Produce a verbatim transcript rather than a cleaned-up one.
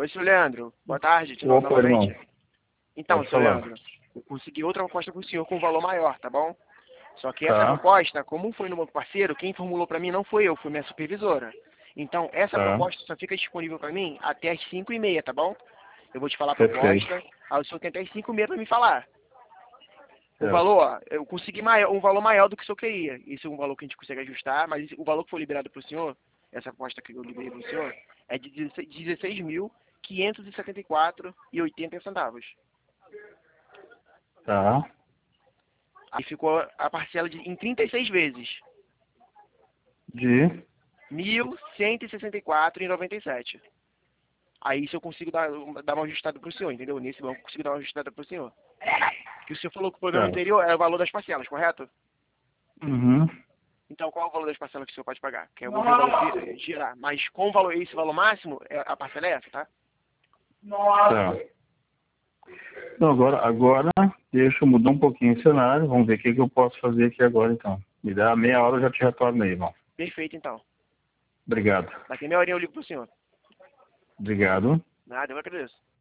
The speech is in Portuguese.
Oi, seu Leandro. Boa tarde, de novo Opa, irmão. novamente. Então, Pode seu falar. Leandro, eu consegui outra proposta para o senhor com um valor maior, tá bom? Só que essa Tá. proposta, como foi no banco parceiro, quem formulou para mim não foi eu, foi minha supervisora. Então, essa Tá. proposta só fica disponível para mim até as cinco e meia, tá bom? Eu vou te falar a Perfeito. proposta, aí o senhor tem até as cinco e meia para me falar. O Certo. valor, eu consegui maior, um valor maior do que o senhor queria. Esse é um valor que a gente consegue ajustar, mas o valor que foi liberado para o senhor, essa aposta que eu liberei para o senhor, é de dezesseis mil quinhentos e setenta e quatro reais e oitenta centavos. Tá. Aí ficou a parcela de, em trinta e seis vezes. De. mil cento e sessenta e quatro reais e noventa e sete centavos. Aí se eu consigo dar, dar uma ajustada para o senhor, entendeu? Nesse banco eu consigo dar uma ajustada para o senhor. Que o senhor falou que o programa Certo. anterior era o valor das parcelas, correto? Uhum. Então, qual é o valor das parcelas que o senhor pode pagar? Que eu vou ver o valor gi- girar. Mas com o valor, esse valor máximo, é- a parcela é essa, tá? Tá. Então, agora, agora, deixa eu mudar um pouquinho o cenário. Vamos ver o que, que eu posso fazer aqui agora, então. Me dá meia hora, eu já te retorno aí, irmão. Perfeito, então. Obrigado. Daqui a meia horinha eu ligo pro senhor. Obrigado. Nada, eu agradeço.